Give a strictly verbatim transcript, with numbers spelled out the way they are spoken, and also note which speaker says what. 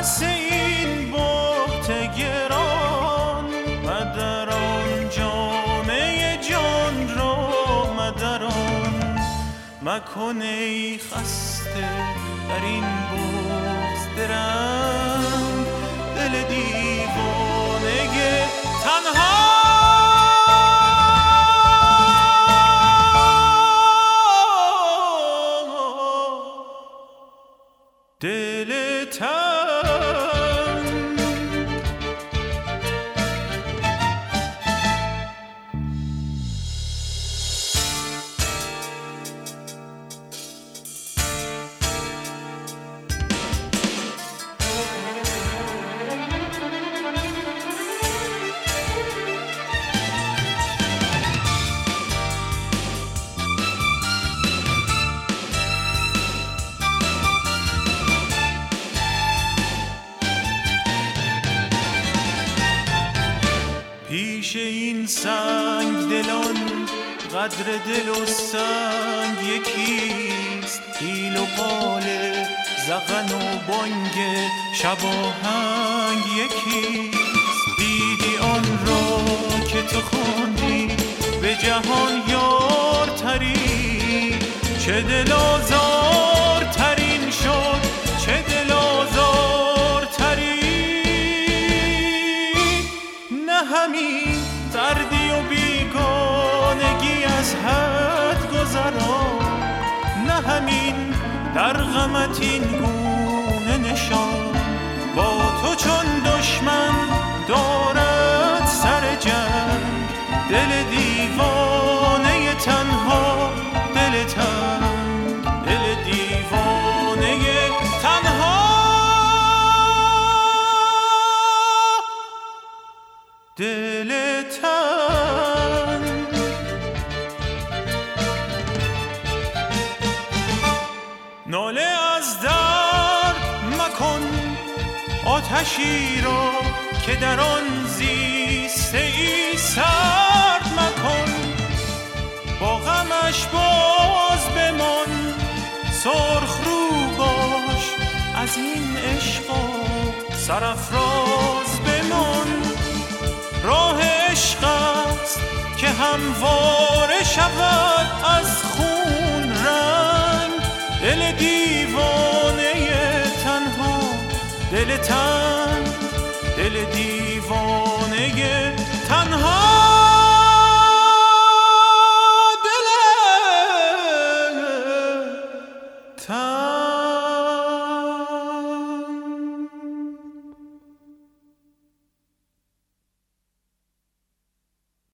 Speaker 1: پس این بحت گران مدران جامعه جان را مدران مکن ای خسته در این بغض درنگ دل دیوانه تنها دل تنگ. پیش این سنگ دلان قدر دل و سنگ یکیست، حیل و قال زغن و بانگ شباهنگ یکیست. دیدی آن را که تو خواندی به جهان یارتری، چه دل آزار ترین شد چه دل آزار تری. نه همین دردی و بیگانگی از حد گذران، نه همین در غمت این گونه نشان. با تو چون دشمن دارد سر جنگ، دل دیوانه تنها دل تنگ، دل دیوانه تنها دل تنگ. ناله از درد مکن آتشی را که در آن زیسته ای سرد مکن. با غمش باز بمان سرخ رو باش، از این عشقا سرافراز بمان. راه عشق است که همواره شود از خون رنگ، دل دیوانه تنها دل تنگ.